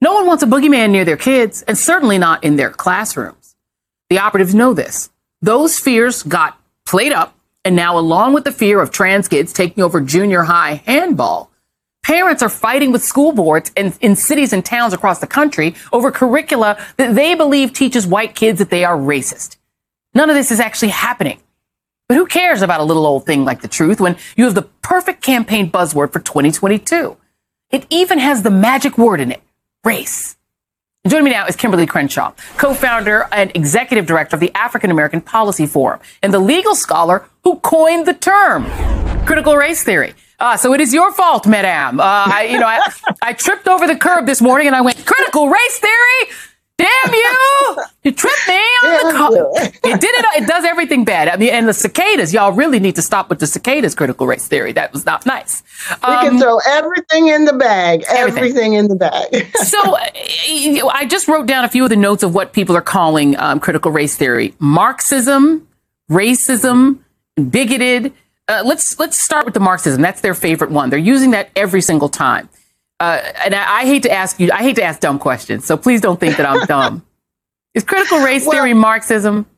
No one wants a boogeyman near their kids, and certainly not in their classrooms. The operatives know this. Those fears got played up, and now along with the fear of trans kids taking over junior high handball, parents are fighting with school boards in cities and towns across the country over curricula that they believe teaches white kids that they are racist. None of this is actually happening. But who cares about a little old thing like the truth when you have the perfect campaign buzzword for 2022? It even has the magic word in it, race. And joining me now is Kimberly Crenshaw, co-founder and executive director of the African American Policy Forum and the legal scholar who coined the term critical race theory. So it is your fault, madame. I tripped over the curb this morning and I went, critical race theory? Damn you! You tripped me on the car. It does everything bad. I mean, and the cicadas, y'all really need to stop with the cicadas critical race theory. That was not nice. We can throw everything in the bag. Everything in the bag. So I just wrote down a few of the notes of what people are calling critical race theory. Marxism, racism, bigoted. Let's start with the Marxism. That's their favorite one. They're using that every single time. And I hate to ask dumb questions, so please don't think that I'm dumb. Is critical race theory Marxism?